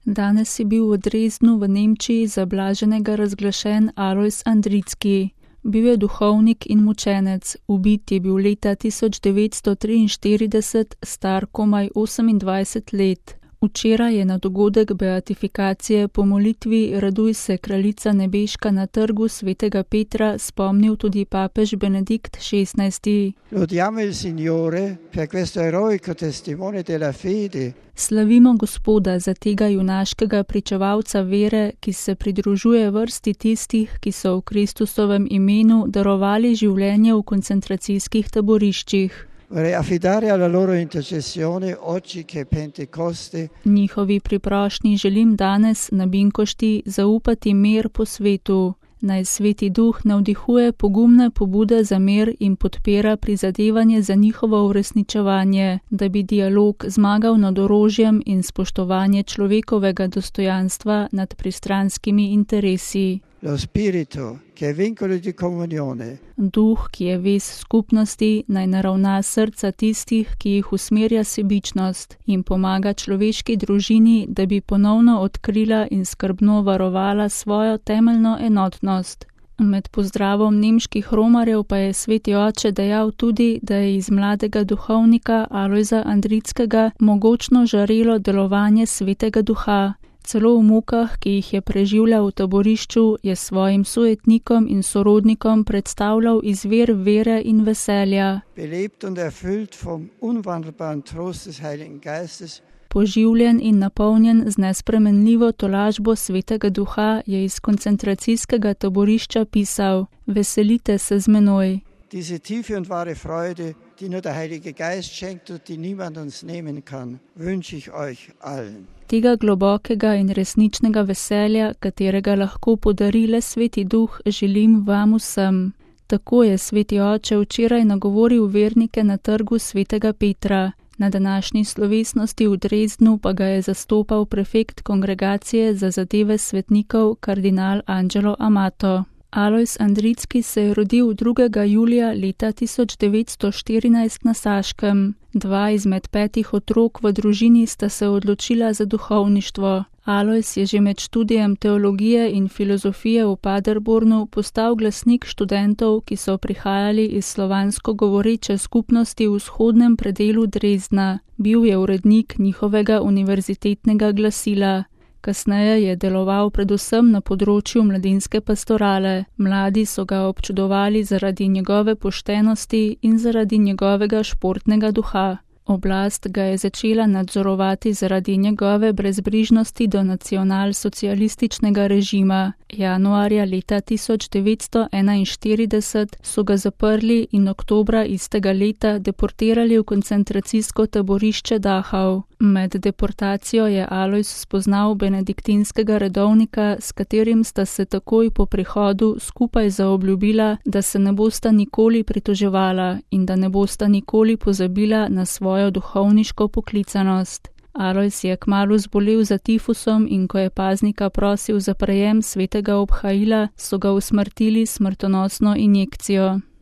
Danes je bil v Dresdnu v Nemčiji za blaženega razglašen Alojz Andritzki. Bil je duhovnik in mučenec, ubit je bil leta 1943, star komaj 28 let. Včeraj je na dogodek beatifikacije po molitvi Raduj se, kraljica nebeška na trgu svetega Petra spomnil tudi papež Benedikt XVI. Lodiamo il Signore per questo eroico testimone della fede. Slavimo Gospoda za tega junaškega pričevalca vere, ki se pridružuje vrsti tistih, ki so v Kristusovem imenu darovali življenje v koncentracijskih taboriščih. Vorrei affidare alla loro intercessione oggi che Pentecoste. Njihovi priprošnji želim danes na Binkošti zaupati mir po svetu. Naj Sveti Duh navdihuje pogumne pobude za mir in podpira prizadevanje za njihovo uresničevanje, da bi dialog zmagal nad orožjem in spoštovanje človekovega dostojanstva nad pristranskimi interesi. Lo spirito che è vincolo di comunione. Duh, ki je vez skupnosti, naj naravna srca tistih, ki jih usmerja sebičnost in pomaga človeški družini, da bi ponovno odkrila in skrbno varovala svojo temeljno enotnost. Med pozdravom nemških romarjev pa je Sveti oče dejal tudi, da je iz mladega duhovnika Alojza Andritzkega mogočno žarelo delovanje Svetega Duha. Celo v mukah, ki jih je preživljal v taborišču, je svojim sojetnikom in sorodnikom predstavljal izvir vere in veselja. Belebt und erfüllt vom unwandelbaren Trost des Heiligen Geistes. Poživljen in napolnjen z nespremenljivo tolažbo Svetega Duha je iz koncentracijskega taborišča pisal: Veselite se z menoj. Diese tiefe und wahre Freude, die nur der Heilige Geist schenkt und die niemand uns nehmen kann, wünsche ich euch allen. Tega globokega in resničnega veselja, katerega lahko podari le Sveti Duh, želim vam vsem. Tako je Sveti oče včeraj nagovoril vernike na trgu svetega Petra. Na današnji slovesnosti v Dresdnu pa ga je zastopal prefekt kongregacije za zadeve svetnikov kardinal Angelo Amato. Alojz Andritzki se je rodil 2. julija leta 1914 na Saškem. 2 izmed 5 otrok v družini sta se odločila za duhovništvo. Alojz je že med študijem teologije in filozofije v Paderbornu postal glasnik študentov, ki so prihajali iz slovansko govoreče skupnosti v vzhodnem predelu Dresdna. Bil je urednik njihovega univerzitetnega glasila. Kasneje je deloval predvsem na področju mladinske pastorale. Mladi so ga občudovali zaradi njegove poštenosti in zaradi njegovega športnega duha. Oblast ga je začela nadzorovati zaradi njegove brezbrižnosti do nacionalsocialističnega režima. Januarja leta 1941 so ga zaprli in oktobra istega leta deportirali v koncentracijsko taborišče Dachau. Med deportacijo je Alojz spoznal benediktinskega redovnika, s katerim sta se takoj po prihodu skupaj zaobljubila, da se ne bosta nikoli pritoževala in da ne bosta nikoli pozabila na svojo duhovniško poklicanost. Alojz je kmalu zbolel za tifusom in ko je paznika prosil za prejem svetega obhajila, so ga usmrtili s smrtonosno injekcijo.